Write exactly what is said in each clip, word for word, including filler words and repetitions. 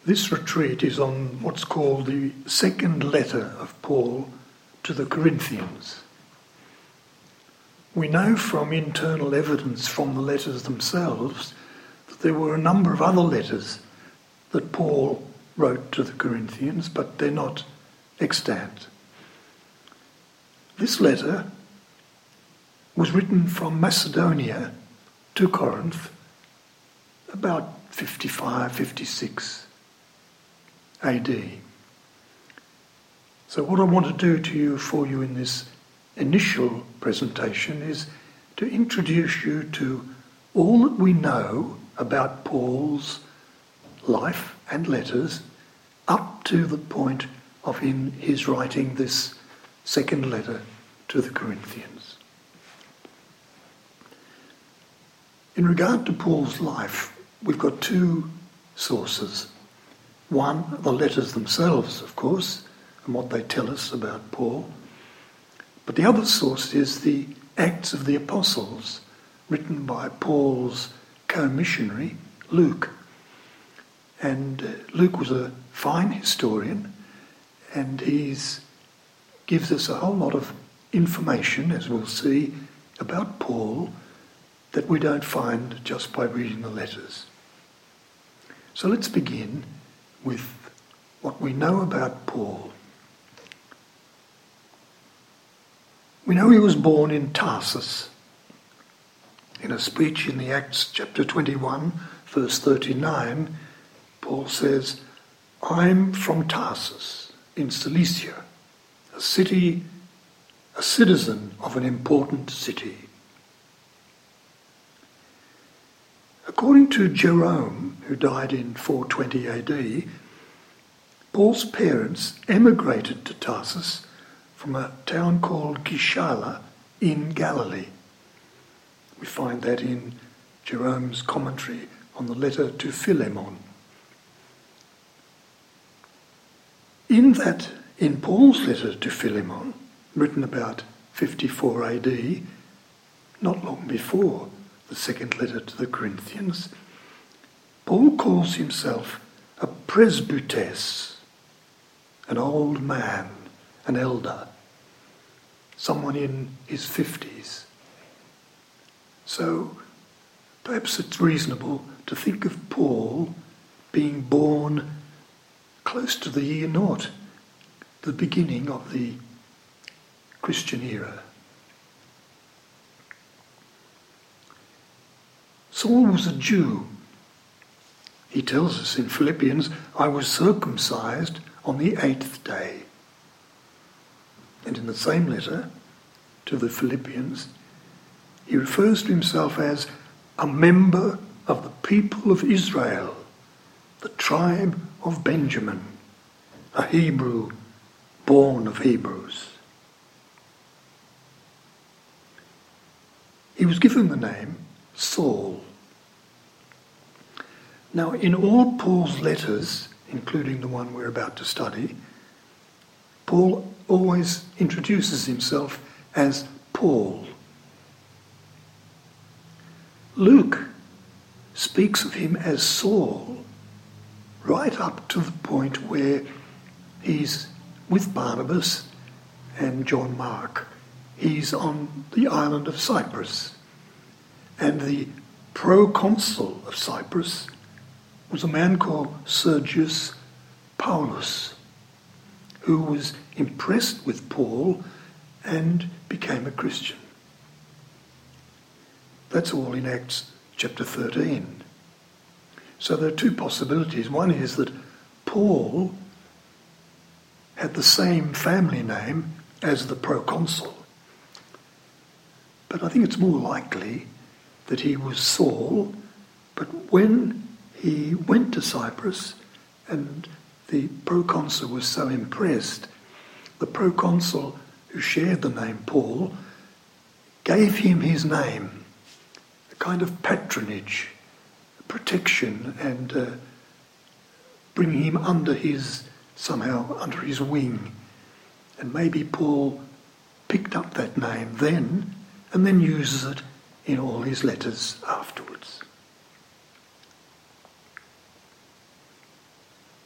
This retreat is on what's called the second letter of Paul to the Corinthians. We know from internal evidence from the letters themselves that there were a number of other letters that Paul wrote to the Corinthians, but they're not extant. This letter was written from Macedonia to Corinth about fifty-five, fifty-six A D. So what I want to do to you, for you in this initial presentation, is to introduce you to all that we know about Paul's life and letters up to the point of him, his writing this second letter to the Corinthians. In regard to Paul's life, we've got two sources. One, the letters themselves, of course, and what they tell us about Paul. But the other source is the Acts of the Apostles, written by Paul's co-missionary, Luke. And uh, Luke was a fine historian, and he gives us a whole lot of information, as we'll see, about Paul that we don't find just by reading the letters. So let's begin with what we know about Paul. We know he was born in Tarsus. In a speech in the Acts chapter twenty-one, verse thirty-nine, Paul says, "I'm from Tarsus in Cilicia, a city, a citizen of an important city." According to Jerome, who died in four twenty A D, Paul's parents emigrated to Tarsus from a town called Gischala in Galilee. We find that in Jerome's commentary on the letter to Philemon. In that, in Paul's letter to Philemon, written about fifty-four A D, not long before the second letter to the Corinthians, Paul calls himself a presbytes, an old man, an elder, someone in his fifties. So perhaps it's reasonable to think of Paul being born close to the year naught, the beginning of the Christian era. Saul was a Jew. He tells us in Philippians, "I was circumcised on the eighth day." And in the same letter to the Philippians, he refers to himself as a member of the people of Israel, the tribe of Benjamin, a Hebrew born of Hebrews. He was given the name Saul. Now, in all Paul's letters, including the one we're about to study, Paul always introduces himself as Paul. Luke speaks of him as Saul right up to the point where he's with Barnabas and John Mark. He's on the island of Cyprus. And the proconsul of Cyprus was a man called Sergius Paulus, who was impressed with Paul and became a Christian. That's all in Acts chapter thirteen. So there are two possibilities. One is that Paul had the same family name as the proconsul. But I think it's more likely that he was Saul, but when he went to Cyprus and the proconsul was so impressed, the proconsul who shared the name Paul gave him his name, a kind of patronage, protection, and uh, bringing him under his, somehow under his wing. And maybe Paul picked up that name then and then uses it in all his letters afterwards.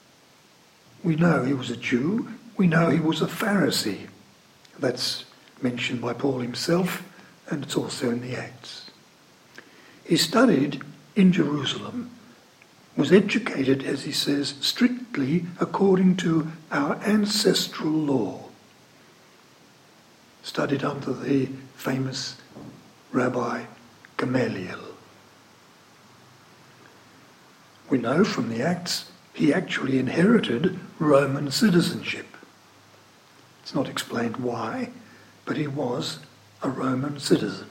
We know he was a Jew. We know he was a Pharisee. That's mentioned by Paul himself, and it's also in the Acts. He studied in Jerusalem, was educated, as he says, strictly according to our ancestral law. Studied under the famous Rabbi Gamaliel. We know from the Acts he actually inherited Roman citizenship. It's not explained why, but he was a Roman citizen.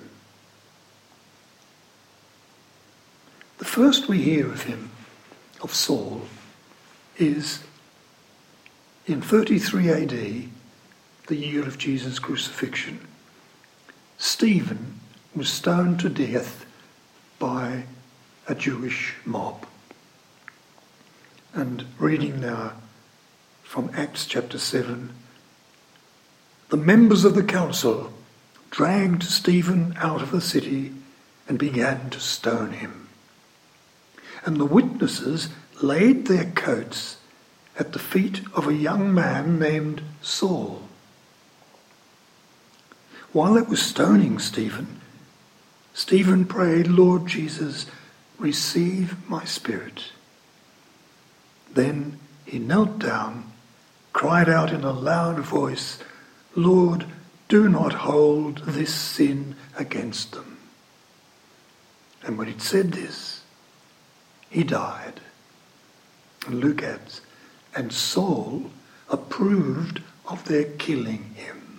The first we hear of him, of Saul, is in thirty-three A D, the year of Jesus' crucifixion. Stephen was stoned to death by a Jewish mob. And reading now from Acts chapter seven, the members of the council dragged Stephen out of the city and began to stone him. And the witnesses laid their coats at the feet of a young man named Saul. While they were stoning Stephen, Stephen prayed, "Lord Jesus, receive my spirit." Then he knelt down, cried out in a loud voice, "Lord, do not hold this sin against them." And when he'd said this, he died. And Luke adds, and Saul approved of their killing him.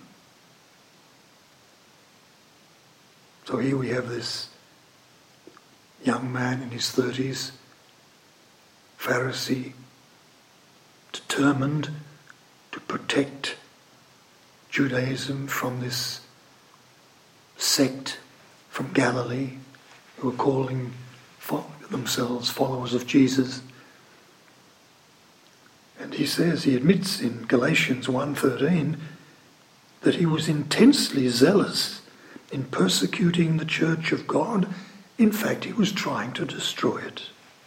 So here we have this young man in his thirties, Pharisee, determined to protect Judaism from this sect from Galilee who were calling themselves followers of Jesus. And he says, he admits in Galatians one thirteen that he was intensely zealous in persecuting the church of God. In fact, he was trying to destroy it.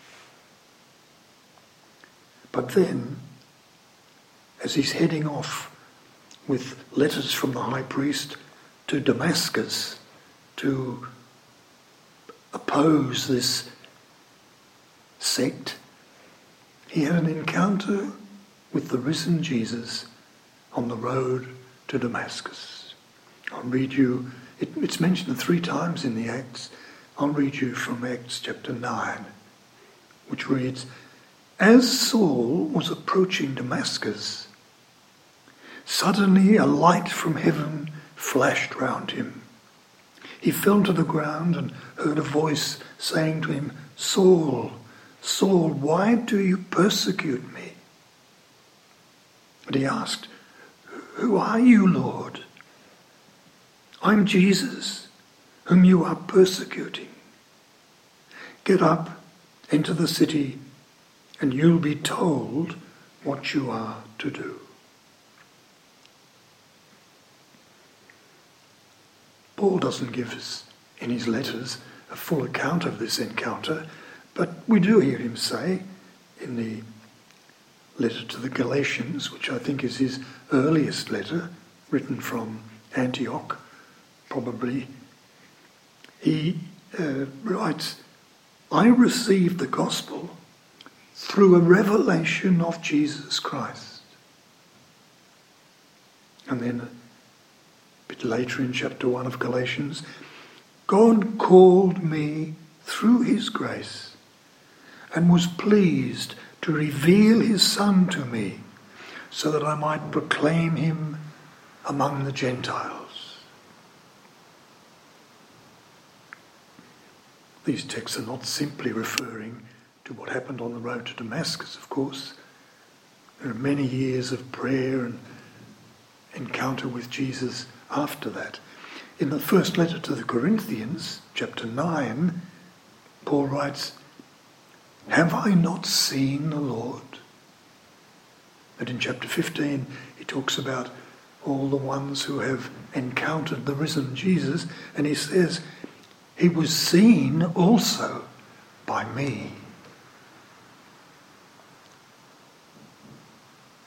But then, as he's heading off with letters from the high priest to Damascus to oppose this sect, he had an encounter with the risen Jesus on the road to Damascus. I'll read you, it, it's mentioned three times in the Acts. I'll read you from Acts chapter nine, which reads, "As Saul was approaching Damascus, suddenly a light from heaven flashed round him. He fell to the ground and heard a voice saying to him, 'Saul, Saul, why do you persecute me?' And he asked, 'Who are you, Lord?' 'I'm Jesus, whom you are persecuting. Get up, enter the city, and you'll be told what you are to do.'" Paul doesn't give us in his letters a full account of this encounter, but we do hear him say in the letter to the Galatians, which I think is his earliest letter, written from Antioch, probably, he uh, writes, "I received the gospel through a revelation of Jesus Christ." And then a bit later in chapter one of Galatians, "God called me through his grace and was pleased to reveal his Son to me so that I might proclaim him among the Gentiles." These texts are not simply referring to what happened on the road to Damascus, of course. There are many years of prayer and encounter with Jesus after that. In the first letter to the Corinthians, chapter nine, Paul writes, "Have I not seen the Lord?" And in chapter fifteen, he talks about all the ones who have encountered the risen Jesus, and he says, "He was seen also by me."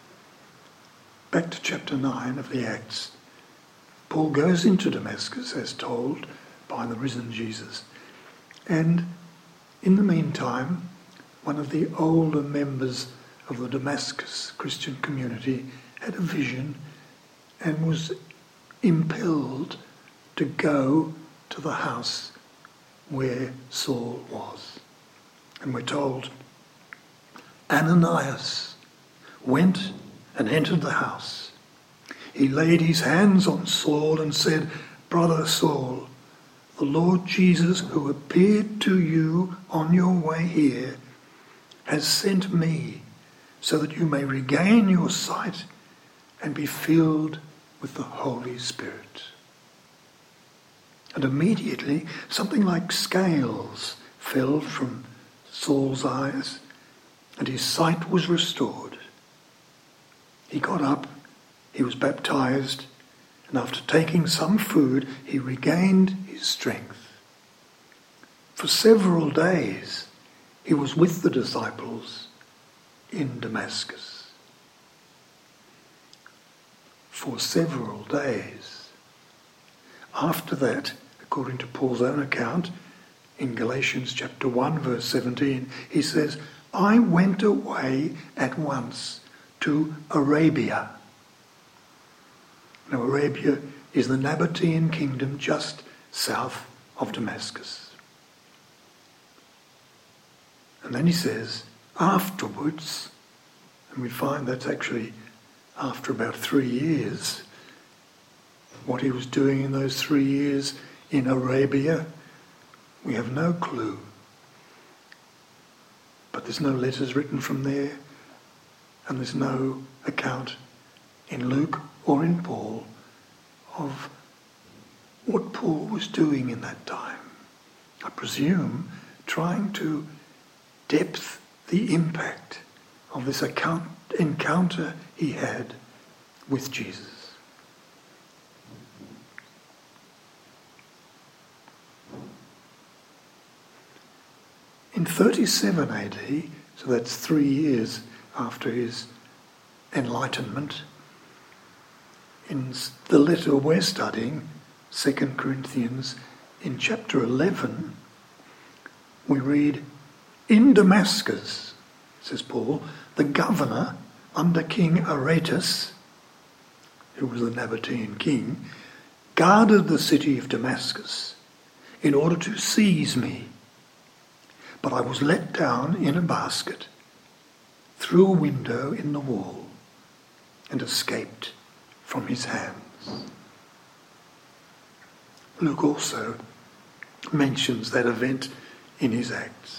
back to chapter nine of the Acts. Paul goes into Damascus as told by the risen Jesus. And in the meantime, one of the older members of the Damascus Christian community had a vision and was impelled to go to the house where Saul was. And we're told Ananias went and entered the house. He laid his hands on Saul and said, "Brother Saul, the Lord Jesus, who appeared to you on your way here, has sent me so that you may regain your sight and be filled with the Holy Spirit." And immediately something like scales fell from Saul's eyes and his sight was restored. He got up, he was baptized, and after taking some food, he regained his strength. For several days, he was with the disciples in Damascus. For several days. After that, according to Paul's own account, in Galatians chapter one, verse seventeen, he says, "I went away at once to Arabia." Now, Arabia is the Nabatean kingdom just south of Damascus. And then he says, afterwards, and we find that's actually after about three years, what he was doing in those three years in Arabia, we have no clue. But there's no letters written from there, and there's no account in Luke or in Paul of what Paul was doing in that time. I presume trying to depth the impact of this account, encounter he had with Jesus. In thirty-seven A D, so that's three years after his enlightenment, in the letter we're studying, Second Corinthians, in chapter eleven, we read, "In Damascus," says Paul, "the governor under King Aretas," who was the Nabatean king, "guarded the city of Damascus in order to seize me. But I was let down in a basket through a window in the wall and escaped from his hands." Luke also mentions that event in his Acts.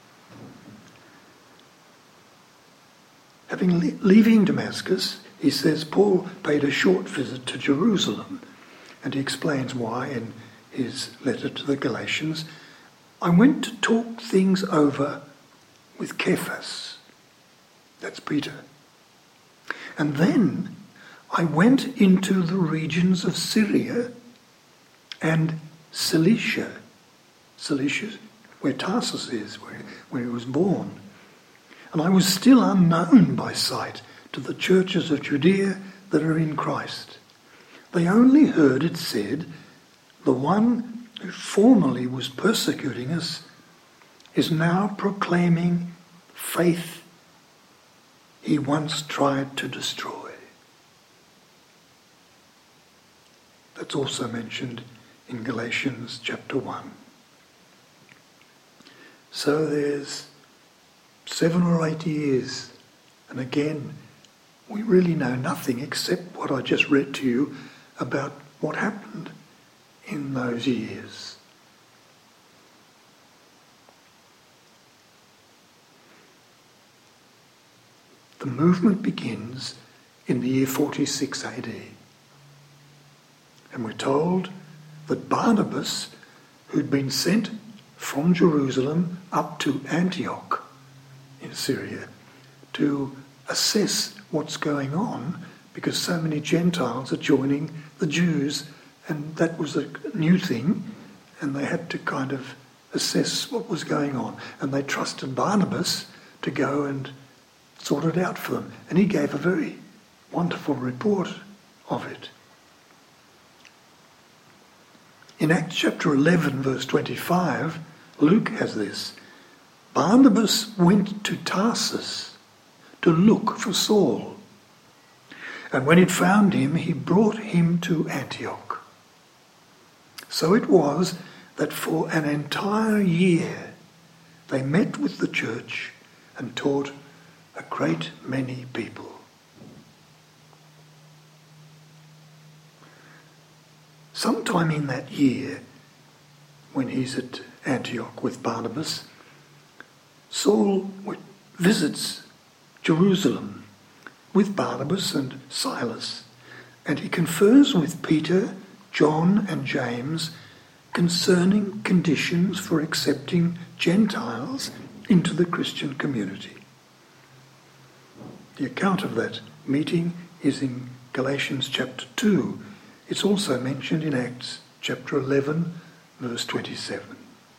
Having le- leaving Damascus, he says Paul paid a short visit to Jerusalem, and he explains why in his letter to the Galatians. "I went to talk things over with Cephas," that's Peter, "and then I went into the regions of Syria and Cilicia," Cilicia, where Tarsus is, where, where he was born, "and I was still unknown by sight to the churches of Judea that are in Christ. They only heard it said, 'The one who formerly was persecuting us is now proclaiming faith he once tried to destroy.'" That's also mentioned in Galatians chapter one. So there's seven or eight years, and again, we really know nothing except what I just read to you about what happened in those years. The movement begins in the year forty-six A D. And we're told that Barnabas, who'd been sent from Jerusalem up to Antioch in Syria to assess what's going on, because so many Gentiles are joining the Jews, and that was a new thing, and they had to kind of assess what was going on. And they trusted Barnabas to go and sort it out for them. And he gave a very wonderful report of it. In Acts chapter eleven, verse twenty-five, Luke has this. Barnabas went to Tarsus to look for Saul. And when he'd found him, he brought him to Antioch. So it was that for an entire year they met with the church and taught a great many people. Sometime in that year, when he's at Antioch with Barnabas, Saul visits Jerusalem with Barnabas and Silas, and he confers with Peter, John and James concerning conditions for accepting Gentiles into the Christian community. The account of that meeting is in Galatians chapter two. It's also mentioned in Acts chapter eleven, verse twenty-seven.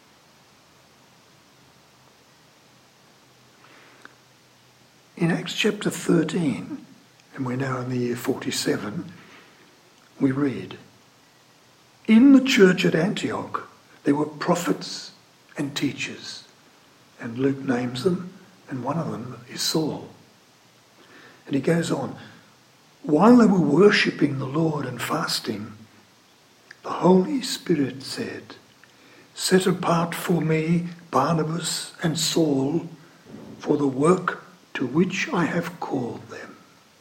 In Acts chapter thirteen, and we're now in the year forty-seven, we read, in the church at Antioch there were prophets and teachers, and Luke names them, and one of them is Saul. And he goes on, while they were worshipping the Lord and fasting, the Holy Spirit said, set apart for me Barnabas and Saul for the work to which I have called them.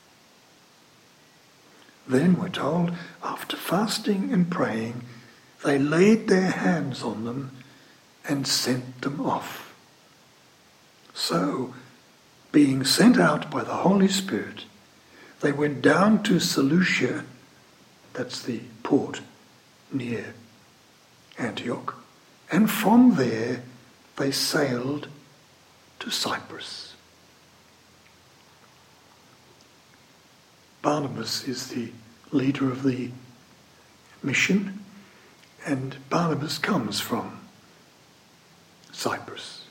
Then we're told, after fasting and praying, they laid their hands on them and sent them off. So, being sent out by the Holy Spirit, they went down to Seleucia, that's the port near Antioch, and from there they sailed to Cyprus. Barnabas is the leader of the mission, and Barnabas comes from Cyprus,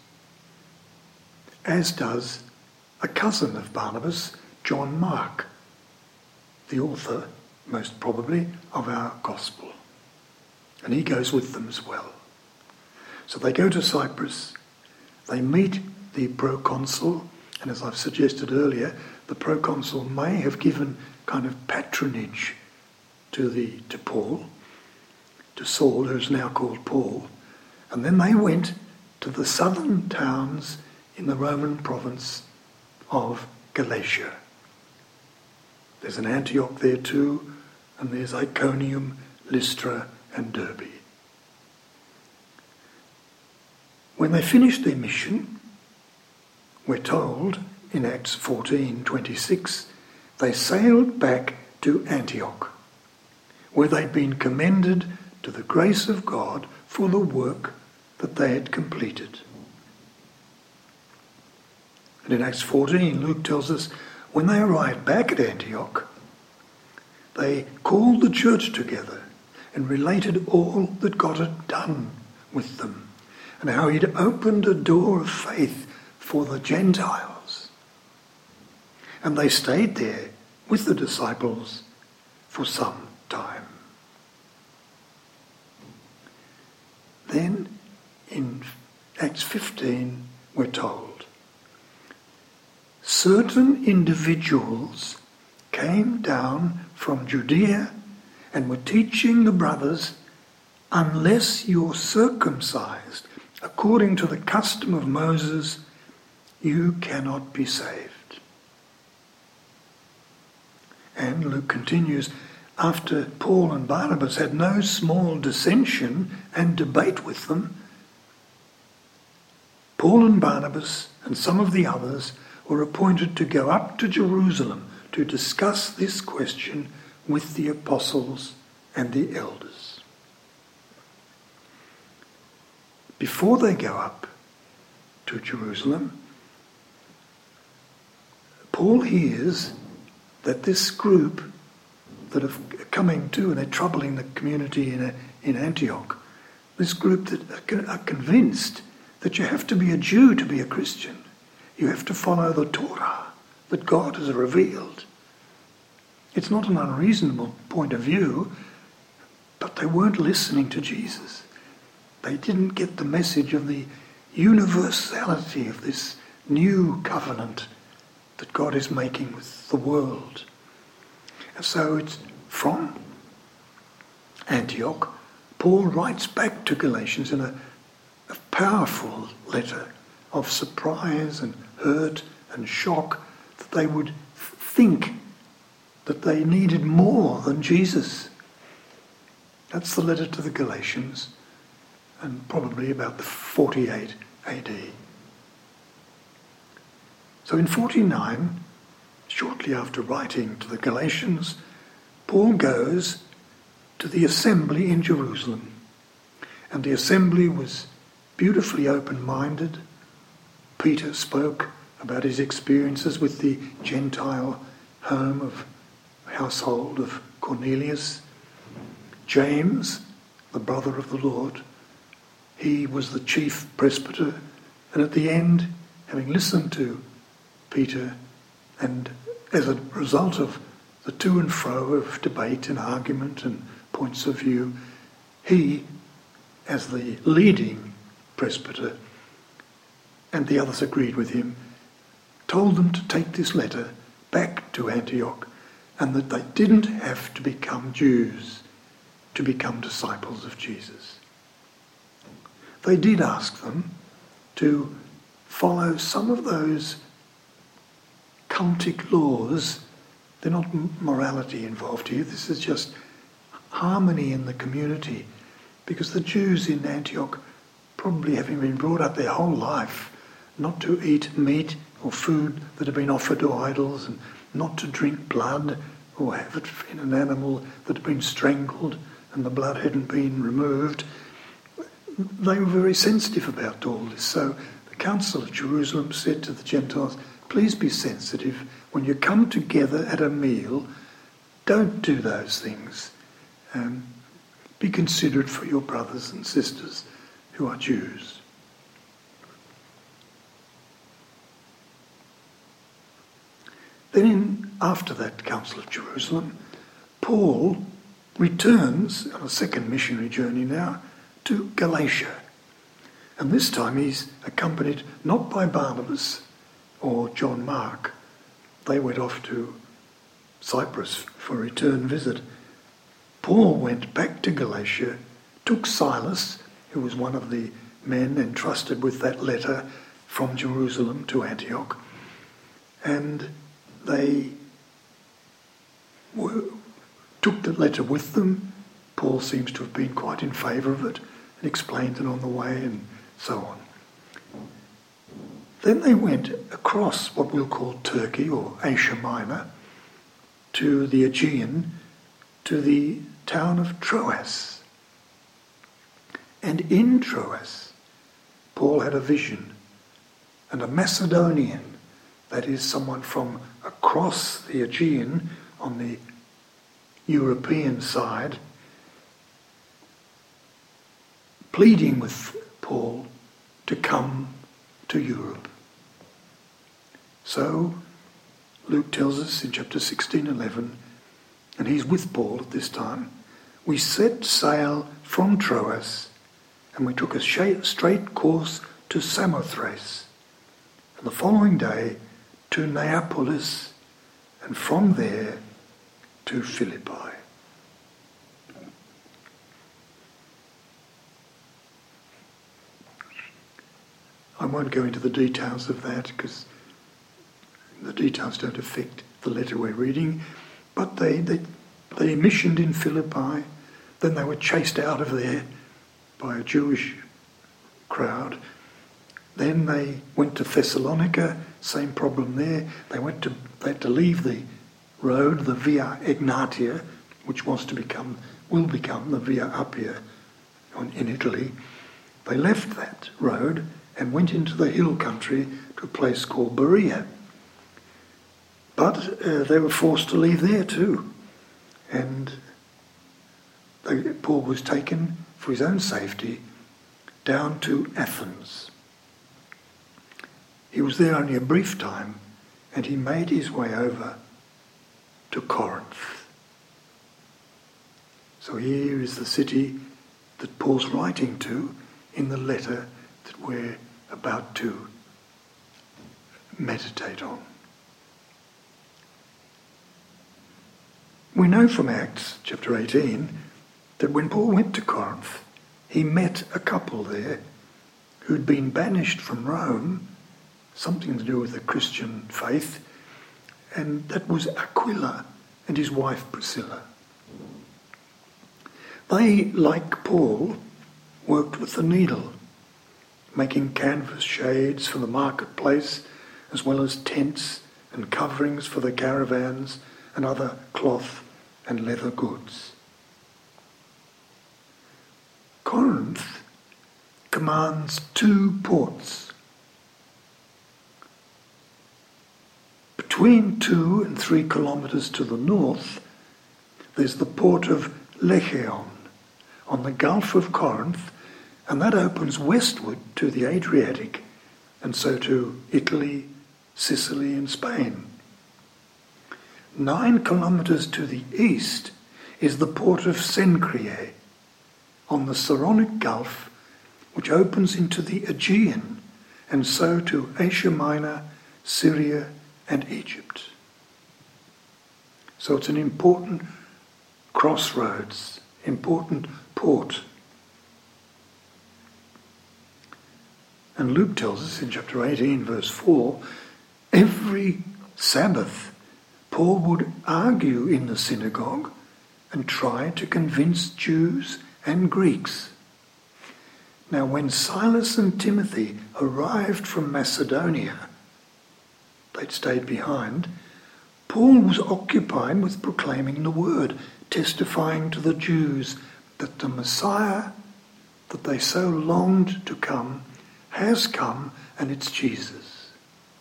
as does a cousin of Barnabas, John Mark, the author, most probably, of our gospel. And he goes with them as well. So they go to Cyprus, they meet the proconsul, and as I've suggested earlier, the proconsul may have given kind of patronage to the to Paul, to Saul, who's now called Paul. And then they went to the southern towns in the Roman province of Galatia. There's an Antioch there too, and there's Iconium, Lystra and Derbe. When they finished their mission, we're told in Acts fourteen twenty-six, they sailed back to Antioch, where they'd been commended to the grace of God for the work that they had completed. And in Acts fourteen, Luke tells us, when they arrived back at Antioch, they called the church together and related all that God had done with them, and how he'd opened a door of faith for the Gentiles. And they stayed there with the disciples for some time. Then in Acts fifteen we're told, certain individuals came down from Judea and were teaching the brothers, unless you're circumcised according to the custom of Moses, you cannot be saved. And Luke continues, after Paul and Barnabas had no small dissension and debate with them, Paul and Barnabas and some of the others were appointed to go up to Jerusalem to discuss this question with the apostles and the elders. Before they go up to Jerusalem, Paul hears that this group that are coming to and they're troubling the community in, in Antioch, this group that are convinced that you have to be a Jew to be a Christian. You have to follow the Torah that God has revealed. It's not an unreasonable point of view, but they weren't listening to Jesus. They didn't get the message of the universality of this new covenant that God is making with the world. And so it's from Antioch, Paul writes back to Galatians in a, a powerful letter of surprise and hurt and shock that they would think that they needed more than Jesus. That's the letter to the Galatians, and probably about the forty-eight A D. So in forty-nine, shortly after writing to the Galatians, Paul goes to the assembly in Jerusalem. And the assembly was beautifully open-minded. Peter spoke about his experiences with the Gentile home of household of Cornelius. James, the brother of the Lord, he was the chief presbyter. And at the end, having listened to Peter, and as a result of the to and fro of debate and argument and points of view, he, as the leading presbyter, and the others agreed with him, told them to take this letter back to Antioch, and that they didn't have to become Jews to become disciples of Jesus. They did ask them to follow some of those cultic laws. They're not morality involved here. This is just harmony in the community, because the Jews in Antioch, probably having been brought up their whole life not to eat meat or food that had been offered to idols, and not to drink blood or have it in an animal that had been strangled and the blood hadn't been removed, they were very sensitive about all this. So the Council of Jerusalem said to the Gentiles, please be sensitive. When you come together at a meal, don't do those things. Um, be considerate for your brothers and sisters who are Jews. Then in, after that Council of Jerusalem, Paul returns on a second missionary journey now to Galatia. And this time he's accompanied not by Barnabas or John Mark. They went off to Cyprus for a return visit. Paul went back to Galatia, took Silas, who was one of the men entrusted with that letter from Jerusalem to Antioch, and they were, took the letter with them. Paul seems to have been quite in favour of it and explained it on the way and so on. Then they went across what we'll call Turkey or Asia Minor to the Aegean, to the town of Troas. And in Troas, Paul had a vision, and a Macedonian, that is someone from across the Aegean on the European side, pleading with Paul to come to Europe. So Luke tells us in chapter sixteen eleven, and he's with Paul at this time, we set sail from Troas and we took a straight course to Samothrace, and the following day to Neapolis, and from there to Philippi. I won't go into the details of that because the details don't affect the letter we're reading, but they, they, they missioned in Philippi, then they were chased out of there by a Jewish crowd. Then they went to Thessalonica, same problem there. They went to they had to leave the road, the Via Egnatia, which was to become will become the Via Appia in Italy. They left that road and went into the hill country to a place called Berea. But uh, they were forced to leave there too. And they, Paul was taken for his own safety down to Athens. He was there only a brief time, and he made his way over to Corinth. So here is the city that Paul's writing to in the letter that we're about to meditate on. We know from Acts chapter eighteen that when Paul went to Corinth, he met a couple there who'd been banished from Rome, something to do with the Christian faith, and that was Aquila and his wife Priscilla. They, like Paul, worked with the needle, making canvas shades for the marketplace, as well as tents and coverings for the caravans and other cloth and leather goods. Corinth commands two ports. Between two and three kilometres to the north, there's the port of Lecheon on the Gulf of Corinth, and that opens westward to the Adriatic, and so to Italy, Sicily and Spain. Nine kilometres to the east is the port of Cenchreae on the Saronic Gulf, which opens into the Aegean, and so to Asia Minor, Syria and Egypt. So it's an important crossroads, important port. And Luke tells us in chapter eighteen, verse four, every Sabbath Paul would argue in the synagogue and try to convince Jews and Greeks. Now when Silas and Timothy arrived from Macedonia, they'd stayed behind, Paul was occupied with proclaiming the word, testifying to the Jews that the Messiah that they so longed to come has come, and it's Jesus.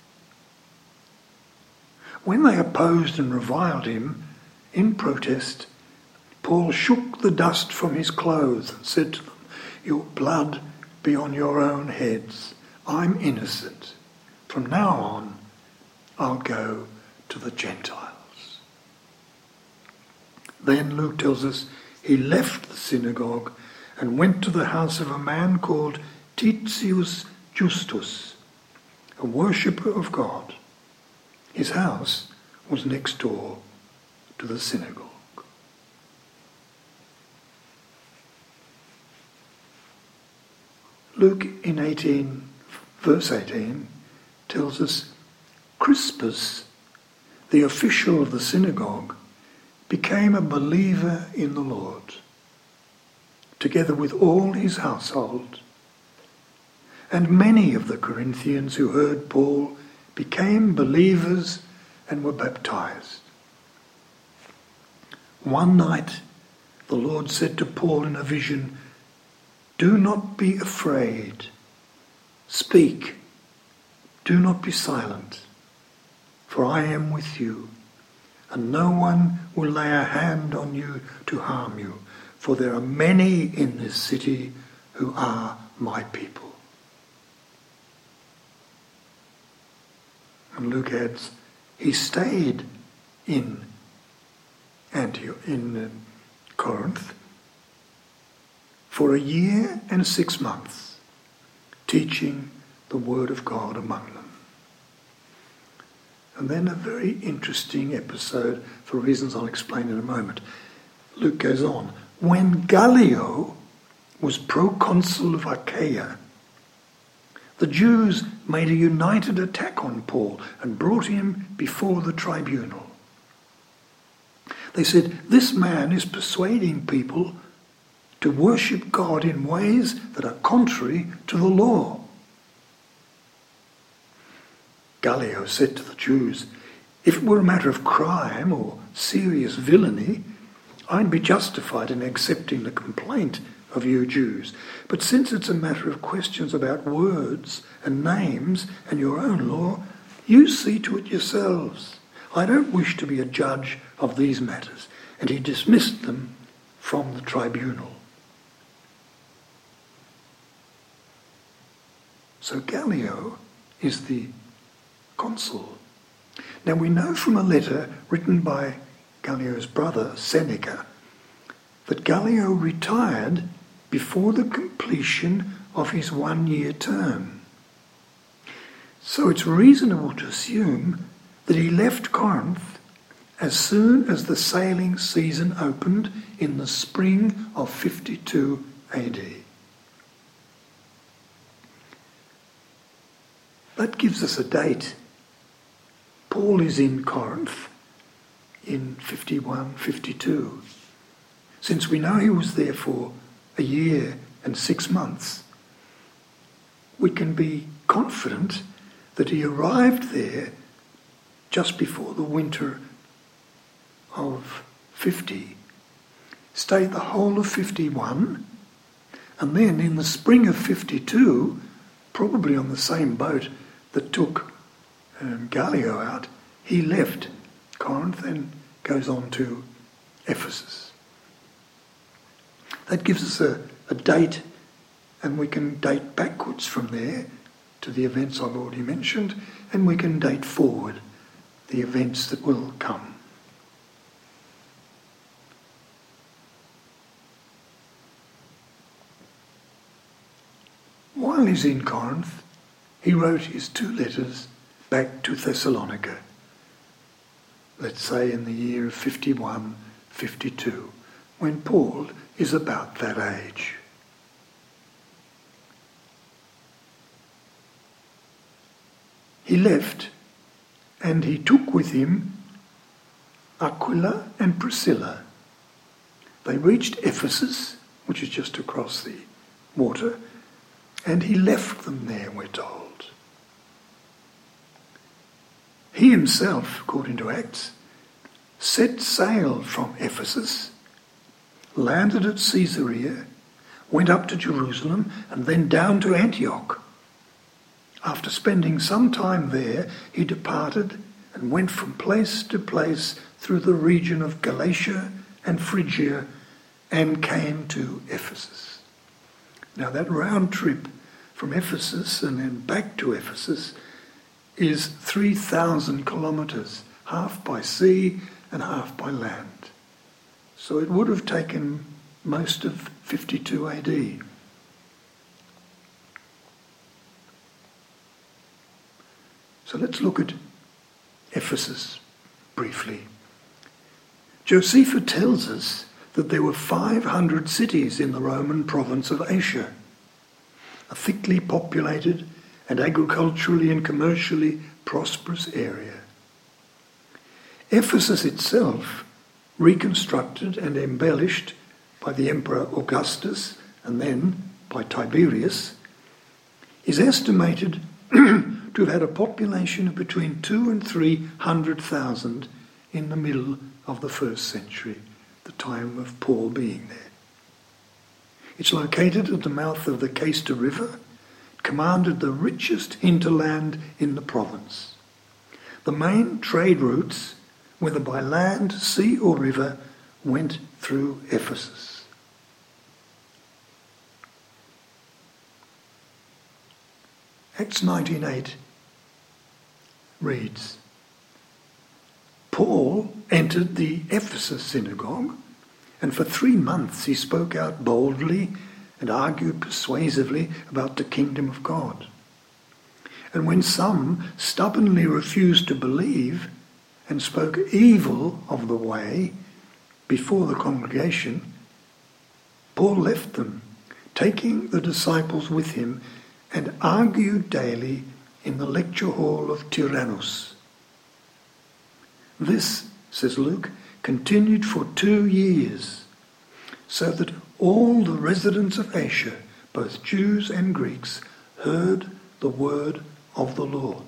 When they opposed and reviled him, in protest, Paul shook the dust from his clothes and said to them, "Your blood be on your own heads. I'm innocent. From now on, I'll go to the Gentiles." Then Luke tells us he left the synagogue and went to the house of a man called Titius Justus, a worshipper of God. His house was next door to the synagogue. Luke in eighteen, verse eighteen, tells us Crispus, the official of the synagogue, became a believer in the Lord, together with all his household. And many of the Corinthians who heard Paul became believers and were baptized. One night, the Lord said to Paul in a vision, "Do not be afraid. Speak. Do not be silent, for I am with you, and no one will lay a hand on you to harm you, for there are many in this city who are my people." And Luke adds, he stayed in Antioch, in uh, Corinth, for a year and six months, teaching the word of God among them. And then a very interesting episode, for reasons I'll explain in a moment. Luke goes on. When Gallio was proconsul of Achaia, the Jews made a united attack on Paul and brought him before the tribunal. They said, "This man is persuading people to worship God in ways that are contrary to the law." Gallio said to the Jews, "If it were a matter of crime or serious villainy, I'd be justified in accepting the complaint of you Jews. But since it's a matter of questions about words and names and your own law, you see to it yourselves. I don't wish to be a judge of these matters." And he dismissed them from the tribunal. So Gallio is the consul. Now we know from a letter written by Gallio's brother, Seneca, that Gallio retired before the completion of his one-year term. So it's reasonable to assume that he left Corinth as soon as the sailing season opened in the spring of fifty-two A D. That gives us a date. Paul is in Corinth in fifty-one, fifty-two. Since we know he was there for a year and six months, we can be confident that he arrived there just before the winter of fifty, stayed the whole of fifty-one, and then in the spring of fifty-two, probably on the same boat that took um, Gallio out, he left Corinth and goes on to Ephesus. That gives us a, a date, and we can date backwards from there to the events I've already mentioned, and we can date forward the events that will come. While he's in Corinth, he wrote his two letters back to Thessalonica, let's say in the year of fifty-one, fifty-two, when Paul is about that age. He left, and he took with him Aquila and Priscilla. They reached Ephesus, which is just across the water, and he left them there, we're told. He himself, according to Acts, set sail from Ephesus, landed at Caesarea, went up to Jerusalem, and then down to Antioch. After spending some time there, he departed and went from place to place through the region of Galatia and Phrygia and came to Ephesus. Now that round trip from Ephesus and then back to Ephesus is three thousand kilometres, half by sea and half by land. So it would have taken most of fifty-two A D. So let's look at Ephesus briefly. Josephus tells us that there were five hundred cities in the Roman province of Asia, a thickly populated and agriculturally and commercially prosperous area. Ephesus itself, reconstructed and embellished by the Emperor Augustus and then by Tiberius, is estimated to have had a population of between two and three hundred thousand in the middle of the first century, the time of Paul being there. It's located at the mouth of the Cayster River, commanded the richest hinterland in the province. The main trade routes, whether by land, sea or river, went through Ephesus. Acts nineteen eight reads, Paul entered the Ephesus synagogue, and for three months he spoke out boldly and argued persuasively about the kingdom of God. And when some stubbornly refused to believe and spoke evil of the way before the congregation, Paul left them, taking the disciples with him, and argued daily in the lecture hall of Tyrannus. This, says Luke, continued for two years, so that all the residents of Asia, both Jews and Greeks, heard the word of the Lord.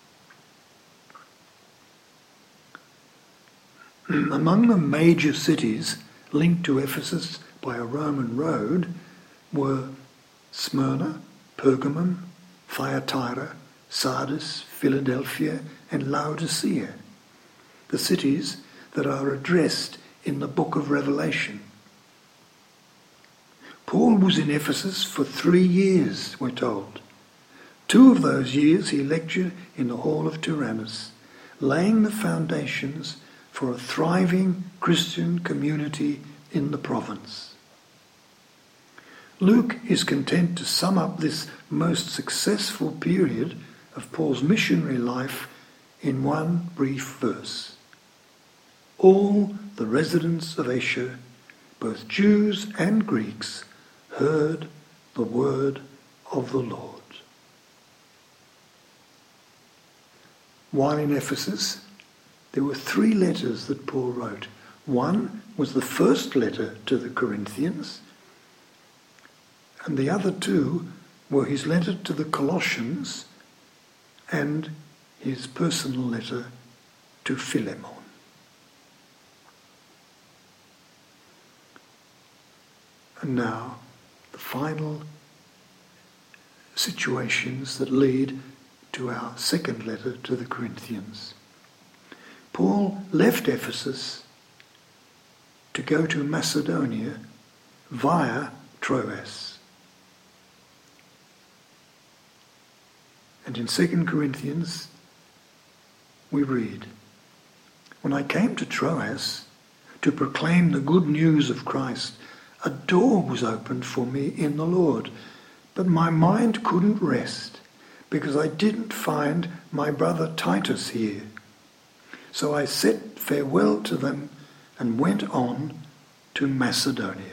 Among the major cities linked to Ephesus by a Roman road were Smyrna, Pergamum, Thyatira, Sardis, Philadelphia, and Laodicea, the cities that are addressed in the book of Revelation. Paul was in Ephesus for three years, we're told. Two of those years he lectured in the hall of Tyrannus, laying the foundations for a thriving Christian community in the province. Luke is content to sum up this most successful period of Paul's missionary life in one brief verse. All the residents of Asia, both Jews and Greeks, heard the word of the Lord. While in Ephesus, there were three letters that Paul wrote. One was the first letter to the Corinthians, and the other two were his letter to the Colossians and his personal letter to Philemon. And now, the final situations that lead to our second letter to the Corinthians. Paul left Ephesus to go to Macedonia via Troas. And in Second Corinthians, we read, "When I came to Troas to proclaim the good news of Christ, a door was opened for me in the Lord, but my mind couldn't rest because I didn't find my brother Titus here. So I said farewell to them and went on to Macedonia."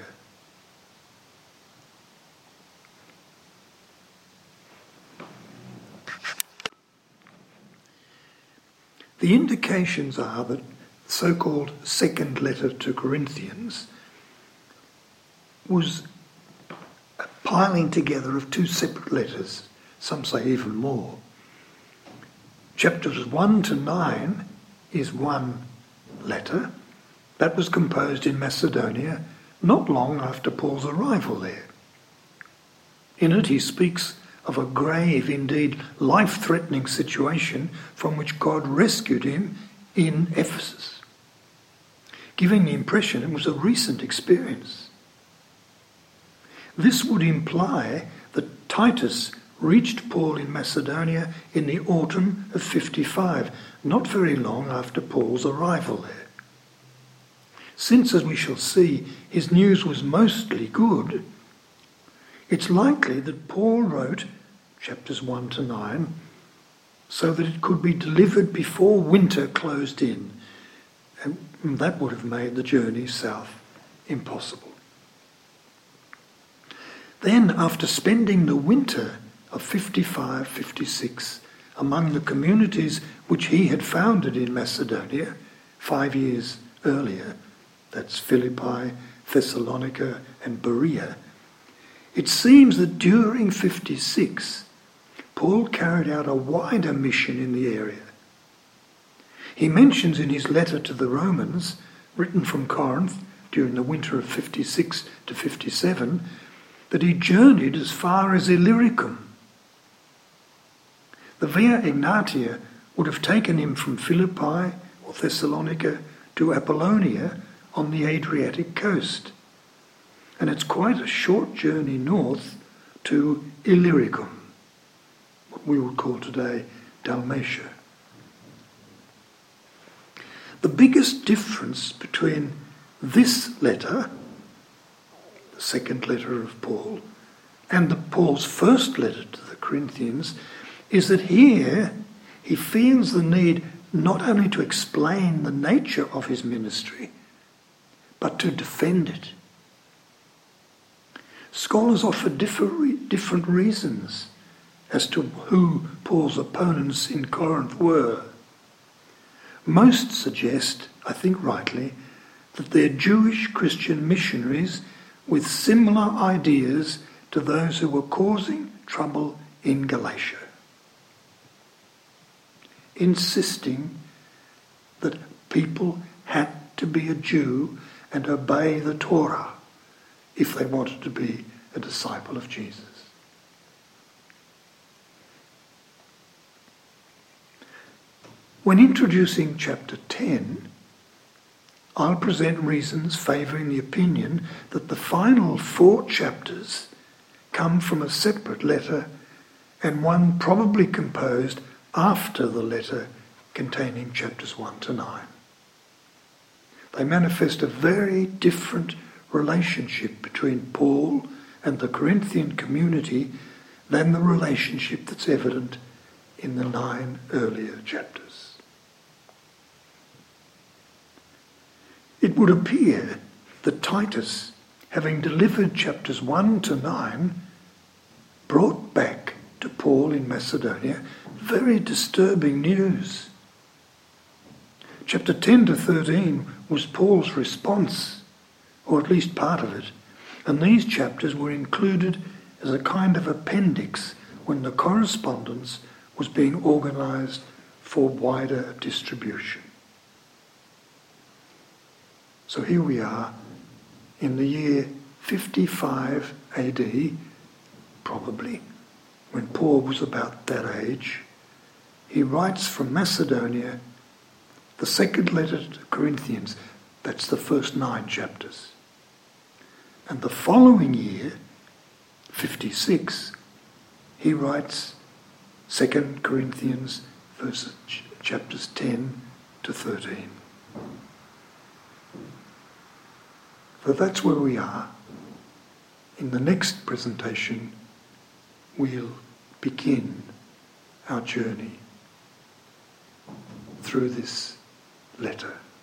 The indications are that the so-called second letter to Corinthians was a piling together of two separate letters, some say even more. Chapters one to nine is one letter that was composed in Macedonia not long after Paul's arrival there. In it he speaks of a grave, indeed life-threatening situation from which God rescued him in Ephesus, giving the impression it was a recent experience. This would imply that Titus reached Paul in Macedonia in the autumn of fifty-five, not very long after Paul's arrival there. Since, as we shall see, his news was mostly good, it's likely that Paul wrote chapters one to nine so that it could be delivered before winter closed in, and that would have made the journey south impossible. Then, after spending the winter of fifty-five fifty-six among the communities which he had founded in Macedonia five years earlier, that's Philippi, Thessalonica and Berea, it seems that during fifty-six, Paul carried out a wider mission in the area. He mentions in his letter to the Romans, written from Corinth during the winter of fifty-six to fifty-seven, that he journeyed as far as Illyricum. The Via Egnatia would have taken him from Philippi or Thessalonica to Apollonia on the Adriatic coast. And it's quite a short journey north to Illyricum, what we would call today Dalmatia. The biggest difference between this letter, the second letter of Paul, and the Paul's first letter to the Corinthians is that here he feels the need not only to explain the nature of his ministry, but to defend it. Scholars offer different, different reasons as to who Paul's opponents in Corinth were. Most suggest, I think rightly, that they're Jewish Christian missionaries with similar ideas to those who were causing trouble in Galatia, insisting that people had to be a Jew and obey the Torah if they wanted to be a disciple of Jesus. When introducing chapter ten, I'll present reasons favouring the opinion that the final four chapters come from a separate letter and one probably composed after the letter containing chapters one to nine. They manifest a very different relationship between Paul and the Corinthian community than the relationship that's evident in the nine earlier chapters. It would appear that Titus, having delivered chapters one to nine, brought back to Paul in Macedonia very disturbing news. Chapter ten to thirteen was Paul's response, or at least part of it, and these chapters were included as a kind of appendix when the correspondence was being organised for wider distribution. So here we are in the year fifty-five A D, probably, when Paul was about that age. He writes from Macedonia the second letter to the Corinthians. That's the first nine chapters. And the following year, fifty-six, he writes Second Corinthians verses, chapters ten to thirteen. So that's where we are. In the next presentation, we'll begin our journey through this letter.